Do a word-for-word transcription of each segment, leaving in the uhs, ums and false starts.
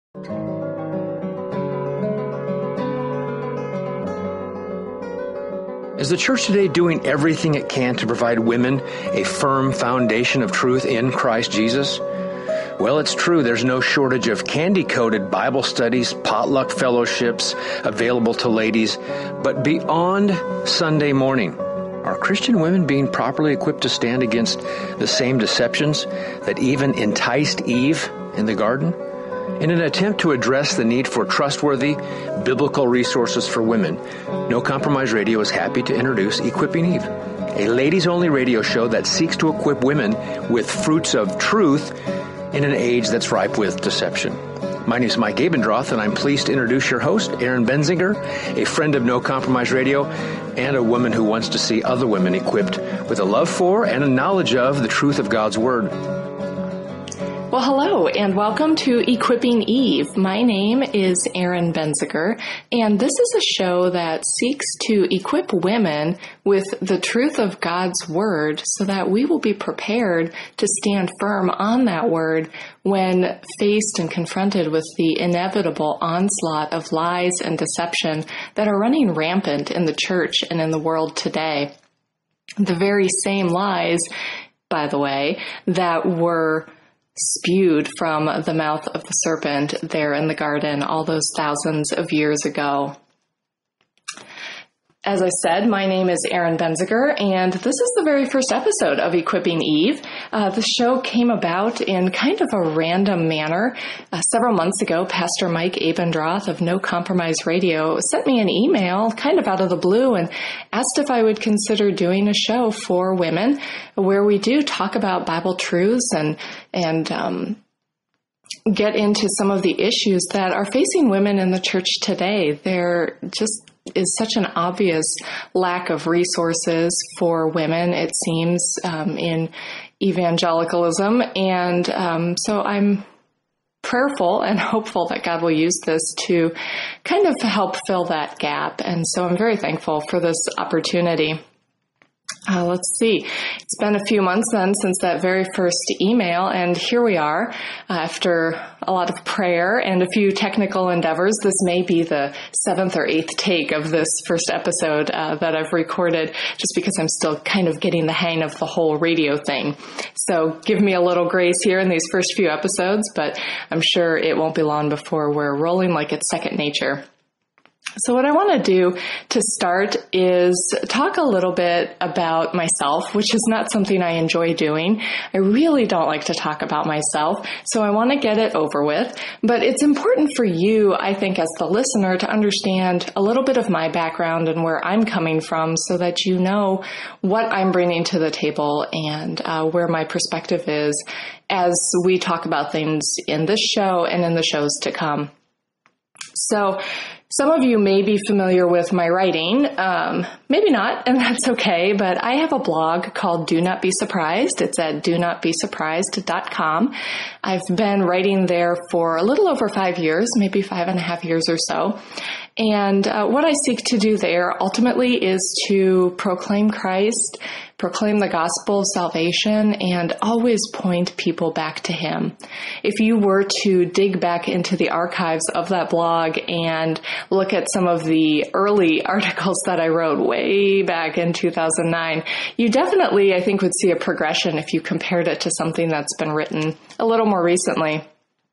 Is the church today doing everything it can to provide women a firm foundation of truth in Christ Jesus? Well, it's true. There's no shortage of candy-coated Bible studies, potluck fellowships available to ladies. But beyond Sunday morning, are Christian women being properly equipped to stand against the same deceptions that even enticed Eve in the garden? In an attempt to address the need for trustworthy biblical resources for women, No Compromise Radio is happy to introduce Equipping Eve, a ladies-only radio show that seeks to equip women with fruits of truth in an age that's ripe with deception. My name is Mike Abendroth, and I'm pleased to introduce your host, Erin Benzinger, a friend of No Compromise Radio, and a woman who wants to see other women equipped with a love for and a knowledge of the truth of God's Word. Well, hello, and welcome to Equipping Eve. My name is Erin Benziger, and this is a show that seeks to equip women with the truth of God's Word so that we will be prepared to stand firm on that Word when faced and confronted with the inevitable onslaught of lies and deception that are running rampant in the church and in the world today. The very same lies, by the way, that were spewed from the mouth of the serpent there in the garden all those thousands of years ago. As I said, my name is Erin Benziger, and this is the very first episode of Equipping Eve. Uh, the show came about in kind of a random manner. Uh, several months ago, Pastor Mike Abendroth of No Compromise Radio sent me an email kind of out of the blue and asked if I would consider doing a show for women where we do talk about Bible truths and, and, um, get into some of the issues that are facing women in the church today. There just is such an obvious lack of resources for women, it seems, um, in evangelicalism. And um, so I'm prayerful and hopeful that God will use this to kind of help fill that gap. And so I'm very thankful for this opportunity. Uh, let's see. It's been a few months then since that very first email, and here we are uh, after a lot of prayer and a few technical endeavors. This may be the seventh or eighth take of this first episode uh, that I've recorded, just because I'm still kind of getting the hang of the whole radio thing. So give me a little grace here in these first few episodes, but I'm sure it won't be long before we're rolling like it's second nature. So what I want to do to start is talk a little bit about myself, which is not something I enjoy doing. I really don't like to talk about myself, so I want to get it over with. But it's important for you, I think, as the listener, to understand a little bit of my background and where I'm coming from so that you know what I'm bringing to the table and uh, where my perspective is as we talk about things in this show and in the shows to come. So some of you may be familiar with my writing, um, maybe not, and that's okay, but I have a blog called Do Not Be Surprised. It's at do not be surprised dot com. I've been writing there for a little over five years, maybe five and a half years or so. And uh, what I seek to do there ultimately is to proclaim Christ, proclaim the gospel of salvation, and always point people back to Him. If you were to dig back into the archives of that blog and look at some of the early articles that I wrote way back in two thousand nine, you definitely, I think, would see a progression if you compared it to something that's been written a little more recently.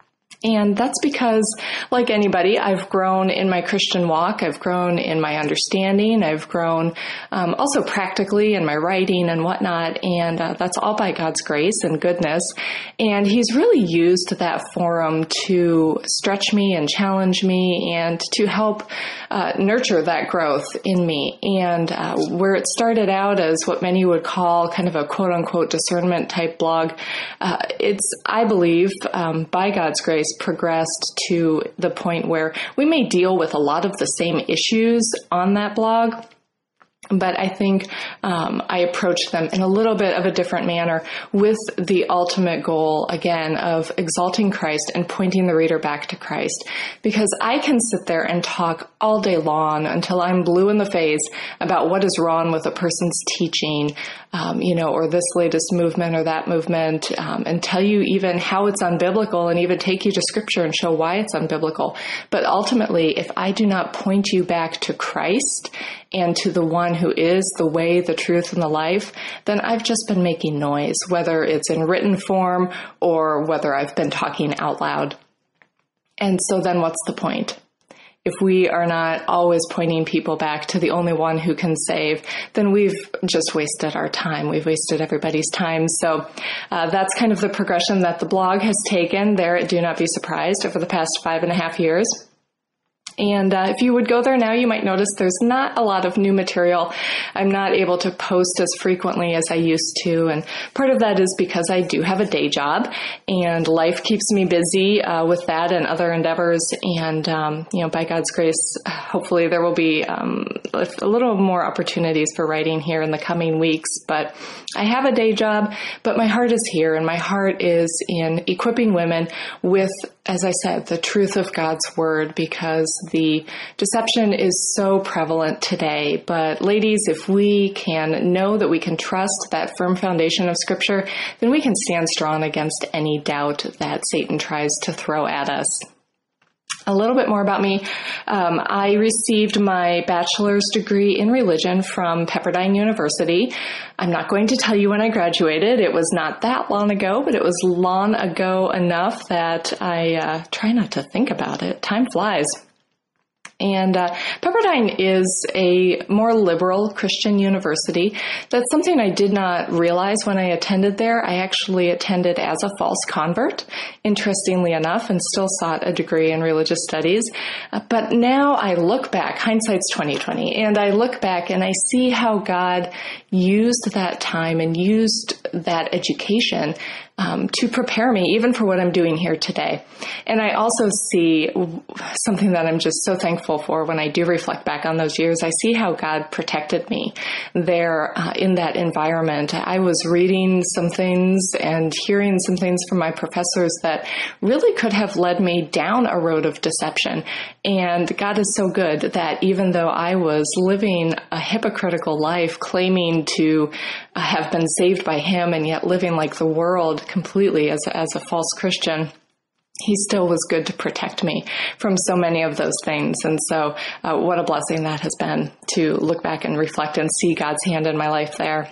And that's because, like anybody, I've grown in my Christian walk. I've grown in my understanding. I've grown um, also practically in my writing and whatnot. And uh, that's all by God's grace and goodness. And He's really used that forum to stretch me and challenge me and to help uh, nurture that growth in me. And uh, where it started out as what many would call kind of a quote-unquote discernment type blog, uh, it's, I believe, um, by God's grace, progressed to the point where we may deal with a lot of the same issues on that blog, But I think um, I approach them in a little bit of a different manner with the ultimate goal, again, of exalting Christ and pointing the reader back to Christ. Because I can sit there and talk all day long until I'm blue in the face about what is wrong with a person's teaching, um, you know, or this latest movement or that movement, um, and tell you even how it's unbiblical and even take you to Scripture and show why it's unbiblical. But ultimately, if I do not point you back to Christ and to the one who is the way, the truth, and the life, then I've just been making noise, whether it's in written form or whether I've been talking out loud. And so then what's the point? If we are not always pointing people back to the only one who can save, then we've just wasted our time. We've wasted everybody's time. So uh, that's kind of the progression that the blog has taken there at Do Not Be Surprised over the past five and a half years. And uh, if you would go there now, you might notice there's not a lot of new material. I'm not able to post as frequently as I used to. And part of that is because I do have a day job and life keeps me busy uh, with that and other endeavors. And, um, you know, by God's grace, hopefully there will be um, a little more opportunities for writing here in the coming weeks. But I have a day job, but my heart is here, and my heart is in equipping women with, as I said, the truth of God's word, because the deception is so prevalent today. But ladies, if we can know that we can trust that firm foundation of Scripture, then we can stand strong against any doubt that Satan tries to throw at us. A little bit more about me. Um, I received my bachelor's degree in religion from Pepperdine University. I'm not going to tell you when I graduated. It was not that long ago, but it was long ago enough that I uh, try not to think about it. Time flies. And uh, Pepperdine is a more liberal Christian university. That's something I did not realize when I attended there. I actually attended as a false convert, interestingly enough, and still sought a degree in religious studies. Uh, but now I look back, hindsight's twenty twenty, and I look back and I see how God used that time and used that education Um, to prepare me even for what I'm doing here today. And I also see something that I'm just so thankful for when I do reflect back on those years. I see how God protected me there uh, in that environment. I was reading some things and hearing some things from my professors that really could have led me down a road of deception. And God is so good that even though I was living a hypocritical life, claiming to uh, have been saved by Him and yet living like the world completely as a, as a false Christian, He still was good to protect me from so many of those things. And so uh, what a blessing that has been to look back and reflect and see God's hand in my life there.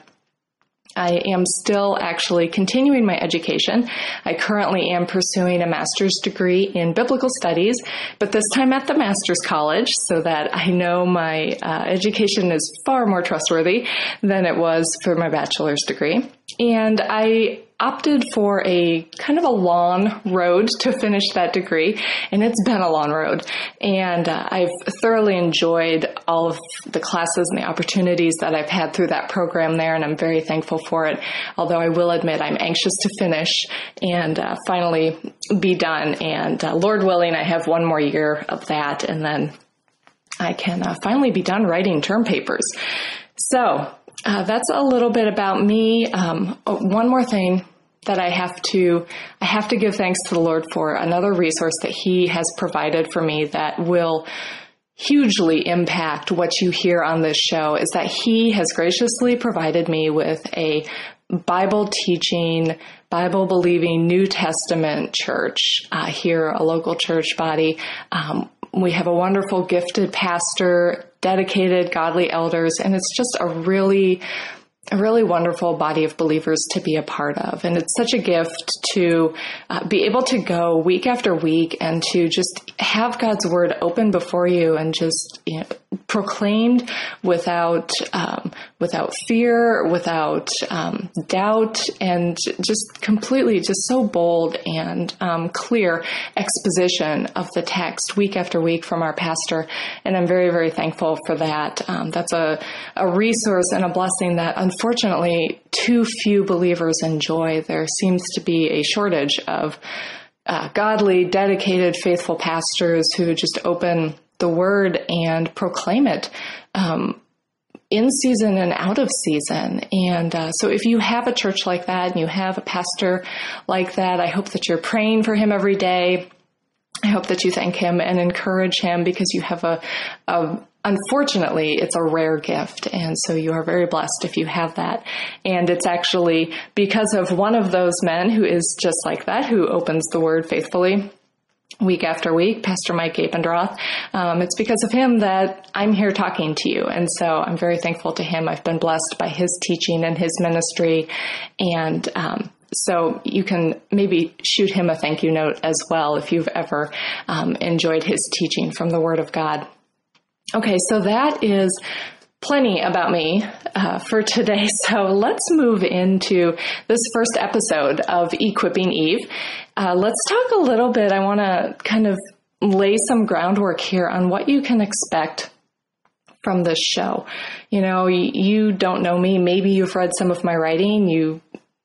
I am still actually continuing my education. I currently am pursuing a master's degree in biblical studies, but this time at the master's college, so that I know my uh, education is far more trustworthy than it was for my bachelor's degree. And I opted for a kind of a long road to finish that degree, and it's been a long road. And uh, I've thoroughly enjoyed all of the classes and the opportunities that I've had through that program there, and I'm very thankful for it. Although I will admit I'm anxious to finish and uh, finally be done. And uh, Lord willing, I have one more year of that, and then I can uh, finally be done writing term papers. So Uh, that's a little bit about me. Um, oh, one more thing that I have to, I have to give thanks to the Lord for, another resource that He has provided for me that will hugely impact what you hear on this show, is that He has graciously provided me with a Bible teaching, Bible believing New Testament church uh, here, a local church body. Um, we have a wonderful, gifted pastor, dedicated, godly elders, and it's just a really, a really wonderful body of believers to be a part of. And it's such a gift to uh, be able to go week after week and to just have God's word open before you and just, you know, proclaimed without um, without fear, without um, doubt, and just completely, just so bold and um, clear exposition of the text week after week from our pastor. And I'm very, very thankful for that. Um, that's a, a resource and a blessing that unfortunately too few believers enjoy. There seems to be a shortage of uh, godly, dedicated, faithful pastors who just open the word and proclaim it um, in season and out of season. And uh, so if you have a church like that and you have a pastor like that, I hope that you're praying for him every day. I hope that you thank him and encourage him, because you have a, a unfortunately, it's a rare gift. And so you are very blessed if you have that. And it's actually because of one of those men who is just like that, who opens the word faithfully week after week, Pastor Mike Abendroth. Um, it's because of him that I'm here talking to you. And so I'm very thankful to him. I've been blessed by his teaching and his ministry. And, um, So you can maybe shoot him a thank you note as well if you've ever um, enjoyed his teaching from the Word of God. Okay, so that is plenty about me uh, for today. So let's move into this first episode of Equipping Eve. Uh, let's talk a little bit. I want to kind of lay some groundwork here on what you can expect from this show. You know, you don't know me. Maybe you've read some of my writing. You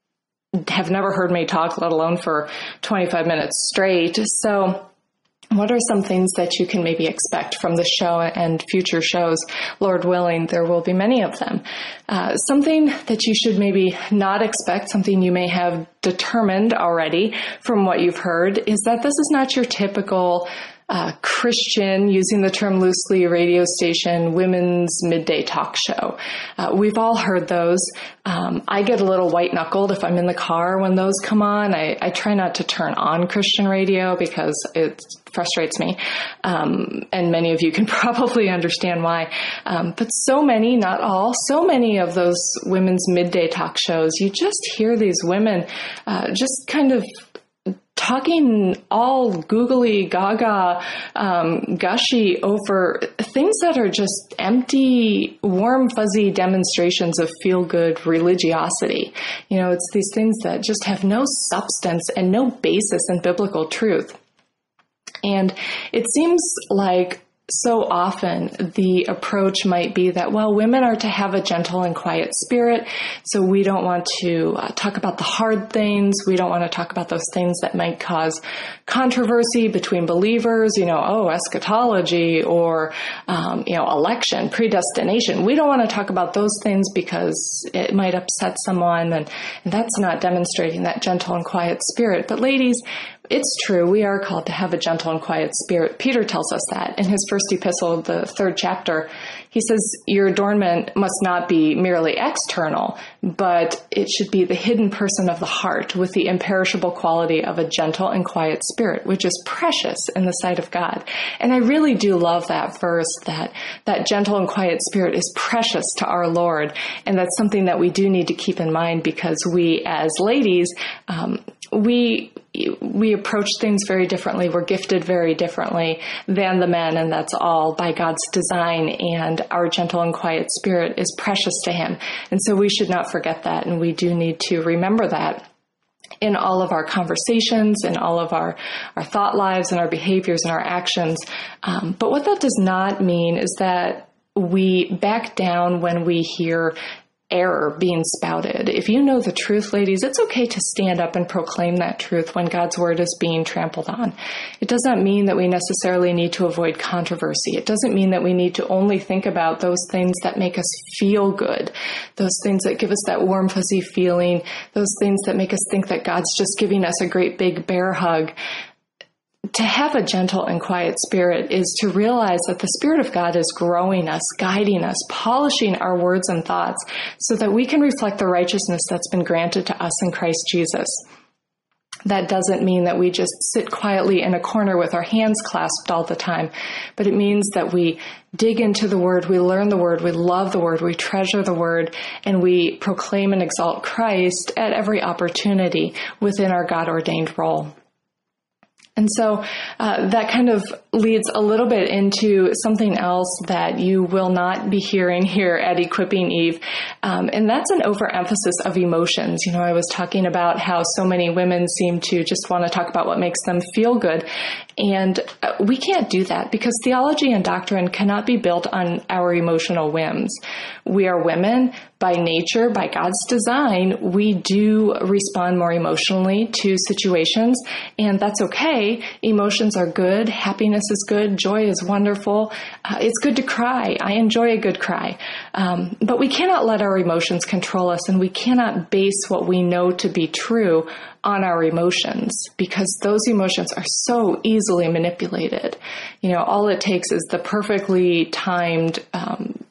have never heard me talk, let alone for twenty-five minutes straight. So what are some things that you can maybe expect from this show and future shows? Lord willing, there will be many of them. Uh, something that you should maybe not expect, something you may have determined already from what you've heard, is that this is not your typical Uh, Christian, using the term loosely, radio station, women's midday talk show. Uh, we've all heard those. Um, I get a little white-knuckled if I'm in the car when those come on. I, I try not to turn on Christian radio because it frustrates me. Um, and many of you can probably understand why. Um, but so many, not all, so many of those women's midday talk shows, you just hear these women uh, just kind of talking all googly gaga, um, gushy over things that are just empty, warm, fuzzy demonstrations of feel-good religiosity. You know, it's these things that just have no substance and no basis in biblical truth. And it seems like so often the approach might be that, well, women are to have a gentle and quiet spirit, so we don't want to uh, talk about the hard things. We don't want to talk about those things that might cause controversy between believers, you know, oh, eschatology or, um, you know, election, predestination. We don't want to talk about those things because it might upset someone, and, and that's not demonstrating that gentle and quiet spirit. But ladies, it's true. We are called to have a gentle and quiet spirit. Peter tells us that in his first epistle, the third chapter. He says, your adornment must not be merely external, but it should be the hidden person of the heart with the imperishable quality of a gentle and quiet spirit, which is precious in the sight of God. And I really do love that verse, that that gentle and quiet spirit is precious to our Lord. And that's something that we do need to keep in mind, because we as ladies, um, we we approach things very differently. We're gifted very differently than the men, and that's all by God's design. And our gentle and quiet spirit is precious to him. And so we should not forget that, and we do need to remember that in all of our conversations, in all of our, our thought lives and our behaviors and our actions. Um, but what that does not mean is that we back down when we hear error being spouted. If you know the truth, ladies, it's okay to stand up and proclaim that truth when God's word is being trampled on. It does not mean that we necessarily need to avoid controversy. It doesn't mean that we need to only think about those things that make us feel good, those things that give us that warm, fuzzy feeling, those things that make us think that God's just giving us a great big bear hug. To have a gentle and quiet spirit is to realize that the Spirit of God is growing us, guiding us, polishing our words and thoughts so that we can reflect the righteousness that's been granted to us in Christ Jesus. That doesn't mean that we just sit quietly in a corner with our hands clasped all the time, but it means that we dig into the Word, we learn the Word, we love the Word, we treasure the Word, and we proclaim and exalt Christ at every opportunity within our God-ordained role. And so uh, that kind of leads a little bit into something else that you will not be hearing here at Equipping Eve, um, and that's an overemphasis of emotions. You know, I was talking about how so many women seem to just want to talk about what makes them feel good, And uh, we can't do that because theology and doctrine cannot be built on our emotional whims. We are women by nature, by God's design. We do respond more emotionally to situations, and that's okay. Emotions are good. Happiness is good. Joy is wonderful. Uh, it's good to cry. I enjoy a good cry. Um, but we cannot let our emotions control us, and we cannot base what we know to be true on our emotions, because those emotions are so easily manipulated. You know, all it takes is the perfectly timed um,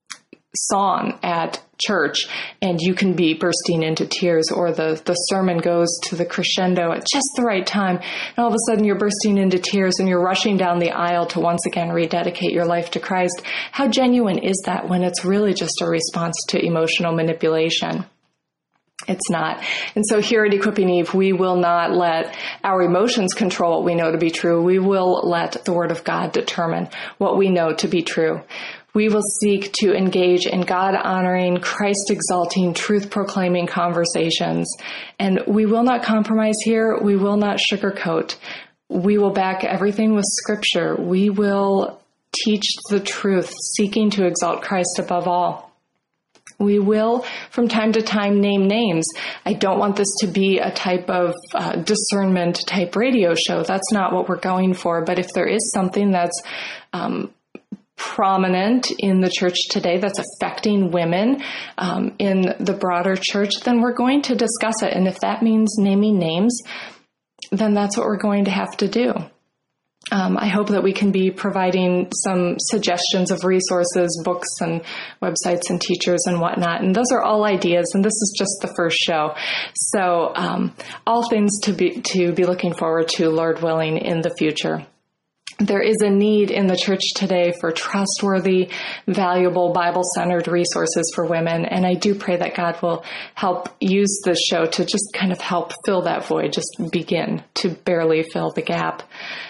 song at church, and you can be bursting into tears, or the, the sermon goes to the crescendo at just the right time, and all of a sudden you're bursting into tears and you're rushing down the aisle to once again rededicate your life to Christ. How genuine is that when it's really just a response to emotional manipulation? It's not. And so here at Equipping Eve, we will not let our emotions control what we know to be true. We will let the Word of God determine what we know to be true. We will seek to engage in God-honoring, Christ-exalting, truth-proclaiming conversations. And we will not compromise here. We will not sugarcoat. We will back everything with Scripture. We will teach the truth, seeking to exalt Christ above all. We will, from time to time, name names. I don't want this to be a type of uh, discernment type radio show. That's not what we're going for. But if there is something that's um, prominent in the church today that's affecting women um, in the broader church, then we're going to discuss it. And if that means naming names, then that's what we're going to have to do. Um, I hope that we can be providing some suggestions of resources, books and websites and teachers and whatnot. And those are all ideas, and this is just the first show. So um, all things to be to be looking forward to, Lord willing, in the future. There is a need in the church today for trustworthy, valuable, Bible-centered resources for women, and I do pray that God will help use this show to just kind of help fill that void, just begin to barely fill the gap.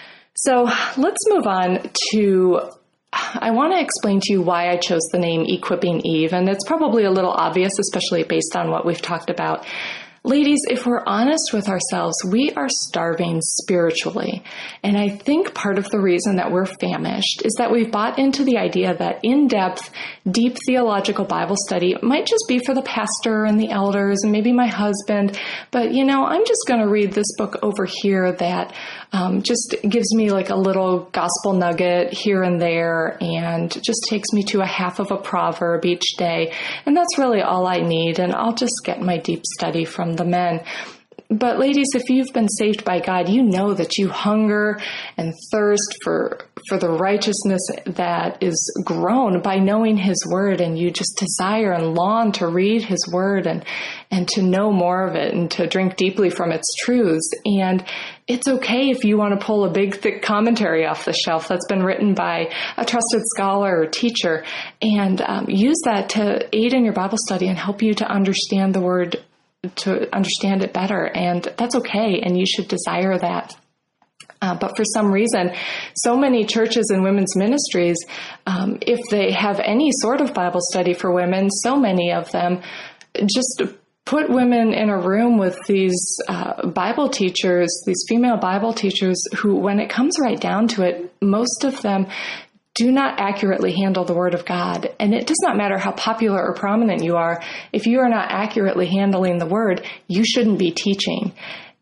So let's move on to, I want to explain to you why I chose the name Equipping Eve, and it's probably a little obvious, especially based on what we've talked about. Ladies, if we're honest with ourselves, we are starving spiritually. And I think part of the reason that we're famished is that we've bought into the idea that in-depth, deep theological Bible study might just be for the pastor and the elders and maybe my husband. But, you know, I'm just going to read this book over here that um, just gives me like a little gospel nugget here and there and just takes me to a half of a proverb each day. And that's really all I need. And I'll just get my deep study from the men. But ladies, if you've been saved by God, you know that you hunger and thirst for for the righteousness that is grown by knowing His Word, and you just desire and long to read His Word and and to know more of it and to drink deeply from its truths. And it's okay if you want to pull a big, thick commentary off the shelf that's been written by a trusted scholar or teacher and um, use that to aid in your Bible study and help you to understand the Word, to understand it better. And that's okay, and you should desire that. Uh, but for some reason, so many churches and women's ministries, um, if they have any sort of Bible study for women, so many of them just put women in a room with these uh, Bible teachers, these female Bible teachers who, when it comes right down to it, most of them do not accurately handle the Word of God. And it does not matter how popular or prominent you are. If you are not accurately handling the Word, you shouldn't be teaching.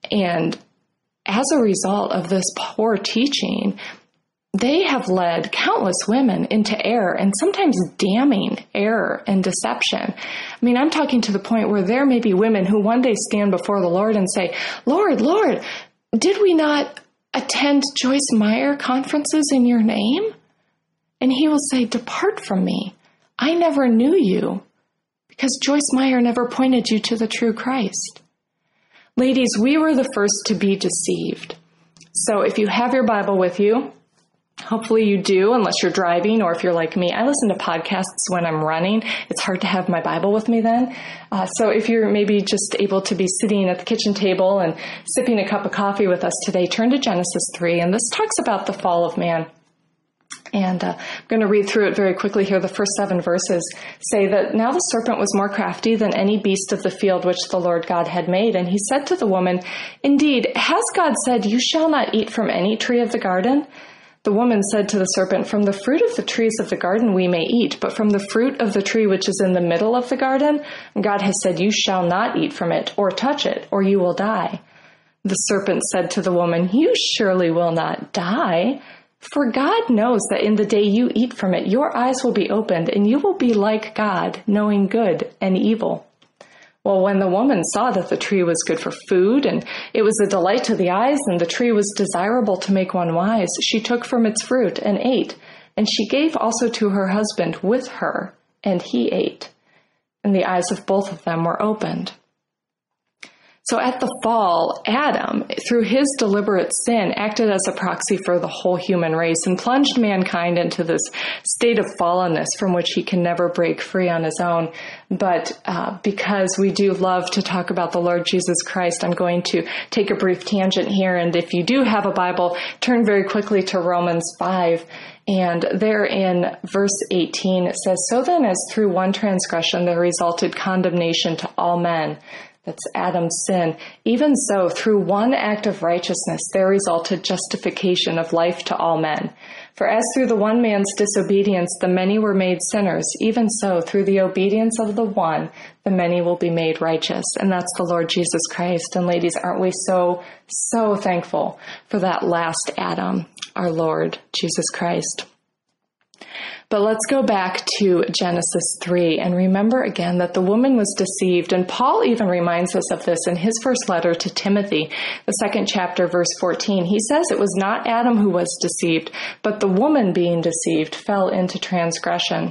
And as a result of this poor teaching, they have led countless women into error, and sometimes damning error and deception. I mean, I'm talking to the point where there may be women who one day stand before the Lord and say, Lord, Lord, did we not attend Joyce Meyer conferences in your name? And He will say, depart from me. I never knew you, because Joyce Meyer never pointed you to the true Christ. Ladies, we were the first to be deceived. So if you have your Bible with you, hopefully you do, unless you're driving, or if you're like me, I listen to podcasts when I'm running. It's hard to have my Bible with me then. Uh, so if you're maybe just able to be sitting at the kitchen table and sipping a cup of coffee with us today, turn to Genesis three, and this talks about the fall of man. And uh, I'm going to read through it very quickly here. The first seven verses say that now the serpent was more crafty than any beast of the field which the Lord God had made. And he said to the woman, "Indeed, has God said, 'You shall not eat from any tree of the garden?' The woman said to the serpent, 'From the fruit of the trees of the garden we may eat, but from the fruit of the tree which is in the middle of the garden, God has said, you shall not eat from it or touch it, or you will die.' The serpent said to the woman, 'You surely will not die. For God knows that in the day you eat from it, your eyes will be opened, and you will be like God, knowing good and evil.' Well, when the woman saw that the tree was good for food, and it was a delight to the eyes, and the tree was desirable to make one wise, she took from its fruit and ate. And she gave also to her husband with her, and he ate. And the eyes of both of them were opened." So at the fall, Adam, through his deliberate sin, acted as a proxy for the whole human race and plunged mankind into this state of fallenness from which he can never break free on his own. But uh, because we do love to talk about the Lord Jesus Christ, I'm going to take a brief tangent here. And if you do have a Bible, turn very quickly to Romans five. And there in verse eighteen, it says, "So then as through one transgression there resulted condemnation to all men," that's Adam's sin, "even so, through one act of righteousness, there resulted justification of life to all men. For as through the one man's disobedience the many were made sinners, even so, through the obedience of the one, the many will be made righteous." And that's the Lord Jesus Christ. And ladies, aren't we so, so thankful for that last Adam, our Lord Jesus Christ? But let's go back to Genesis three and remember again that the woman was deceived. And Paul even reminds us of this in his first letter to Timothy, the second chapter, verse fourteen. He says it was not Adam who was deceived, but the woman being deceived fell into transgression.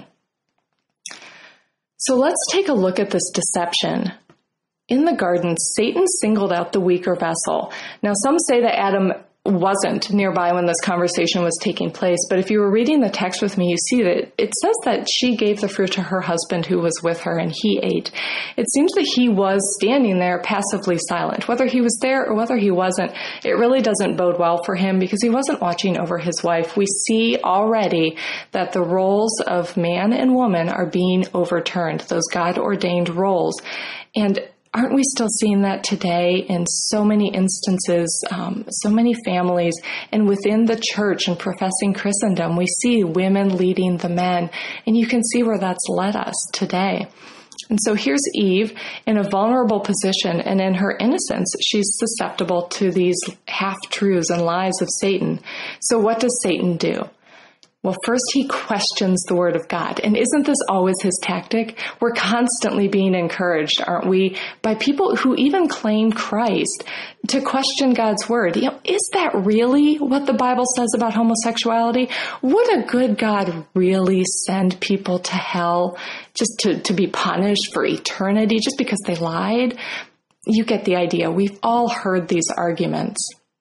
So let's take a look at this deception. In the garden, Satan singled out the weaker vessel. Now, some say that Adam wasn't nearby when this conversation was taking place, but if you were reading the text with me, you see that it says that she gave the fruit to her husband who was with her, and he ate. It seems that he was standing there passively silent. Whether he was there or whether he wasn't, it really doesn't bode well for him because he wasn't watching over his wife. We see already that the roles of man and woman are being overturned, those God-ordained roles. And aren't we still seeing that today in so many instances, um, so many families, and within the church and professing Christendom, we see women leading the men, and you can see where that's led us today. And so here's Eve in a vulnerable position, and in her innocence, she's susceptible to these half-truths and lies of Satan. So what does Satan do? Well, first he questions the word of God. And isn't this always his tactic? We're constantly being encouraged, aren't we, by people who even claim Christ to question God's word. You know, is that really what the Bible says about homosexuality? Would a good God really send people to hell just to, to be punished for eternity just because they lied? You get the idea. We've all heard these arguments.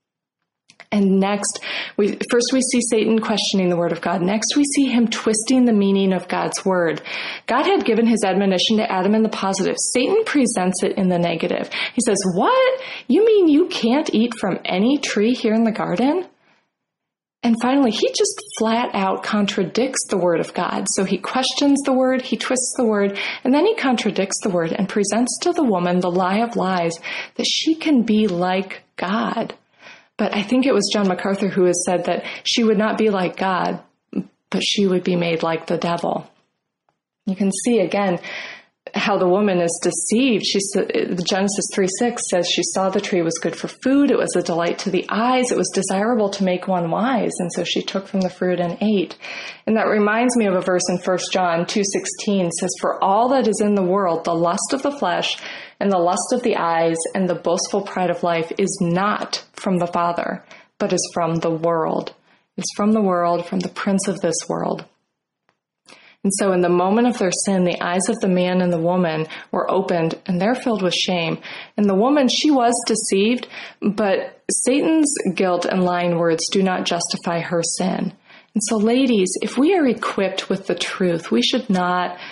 And next, we first we see Satan questioning the word of God. Next, we see him twisting the meaning of God's word. God had given his admonition to Adam in the positive. Satan presents it in the negative. He says, what? You mean you can't eat from any tree here in the garden? And finally, he just flat out contradicts the word of God. So he questions the word, he twists the word, and then he contradicts the word and presents to the woman the lie of lies that she can be like God. But I think it was John MacArthur who has said that she would not be like God, but she would be made like the devil. You can see again how the woman is deceived. She said, Genesis three six says she saw the tree was good for food. It was a delight to the eyes. It was desirable to make one wise. And so she took from the fruit and ate. And that reminds me of a verse in First John two sixteen says, for all that is in the world, the lust of the flesh and the lust of the eyes and the boastful pride of life is not from the Father, but is from the world. It's from the world, from the prince of this world. And so in the moment of their sin, the eyes of the man and the woman were opened, and they're filled with shame. And the woman, she was deceived, but Satan's guilt and lying words do not justify her sin. And so ladies, if we are equipped with the truth, we should not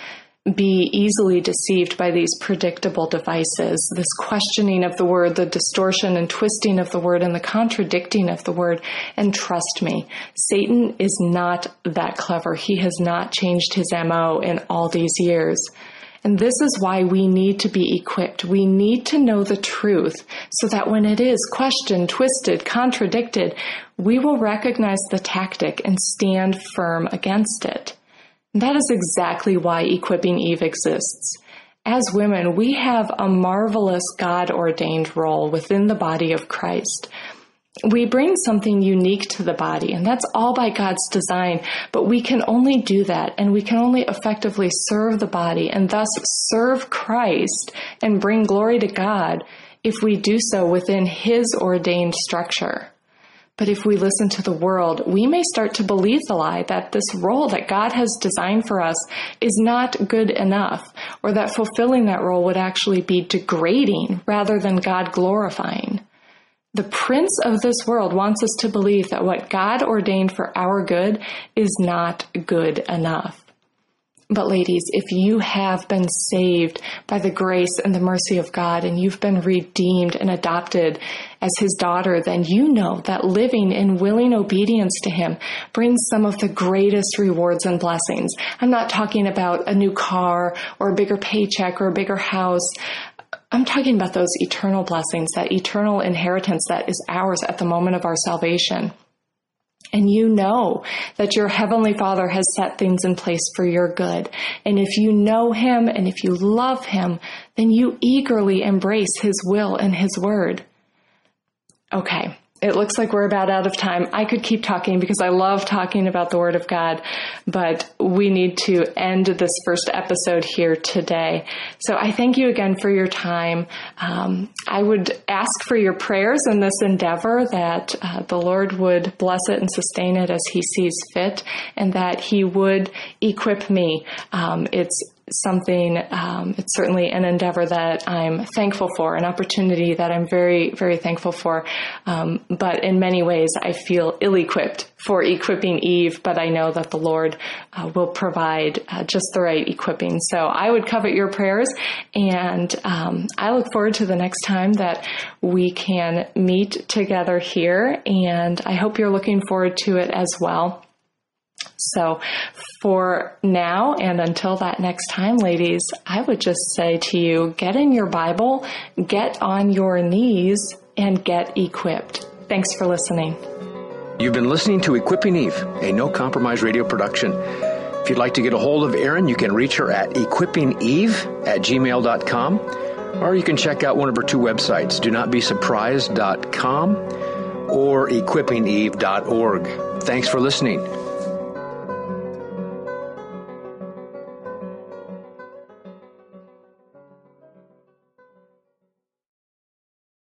be easily deceived by these predictable devices, this questioning of the word, the distortion and twisting of the word, and the contradicting of the word. And trust me, Satan is not that clever. He has not changed his M O in all these years. And this is why we need to be equipped. We need to know the truth so that when it is questioned, twisted, contradicted, we will recognize the tactic and stand firm against it. And that is exactly why Equipping Eve exists. As women, we have a marvelous God-ordained role within the body of Christ. We bring something unique to the body, and that's all by God's design, but we can only do that, and we can only effectively serve the body and thus serve Christ and bring glory to God if we do so within His ordained structure. But if we listen to the world, we may start to believe the lie that this role that God has designed for us is not good enough, or that fulfilling that role would actually be degrading rather than God glorifying. The prince of this world wants us to believe that what God ordained for our good is not good enough. But ladies, if you have been saved by the grace and the mercy of God, and you've been redeemed and adopted as His daughter, then you know that living in willing obedience to Him brings some of the greatest rewards and blessings. I'm not talking about a new car or a bigger paycheck or a bigger house. I'm talking about those eternal blessings, that eternal inheritance that is ours at the moment of our salvation. And you know that your Heavenly Father has set things in place for your good. And if you know Him and if you love Him, then you eagerly embrace His will and His word. Okay, it looks like we're about out of time. I could keep talking because I love talking about the Word of God, but we need to end this first episode here today. So I thank you again for your time. Um, I would ask for your prayers in this endeavor, that uh, the Lord would bless it and sustain it as He sees fit, and that He would equip me. Um, it's something, um, it's certainly an endeavor that I'm thankful for, an opportunity that I'm very, very thankful for. Um, but in many ways, I feel ill-equipped for Equipping Eve, but I know that the Lord uh, will provide uh, just the right equipping. So I would covet your prayers, and um, I look forward to the next time that we can meet together here, and I hope you're looking forward to it as well. So for now and until that next time, ladies, I would just say to you, get in your Bible, get on your knees, and get equipped. Thanks for listening. You've been listening to Equipping Eve, a No Compromise radio production. If you'd like to get a hold of Erin, you can reach her at equipping eve at gmail dot com, or you can check out one of her two websites, do not be surprised dot com or equipping eve dot org. Thanks for listening.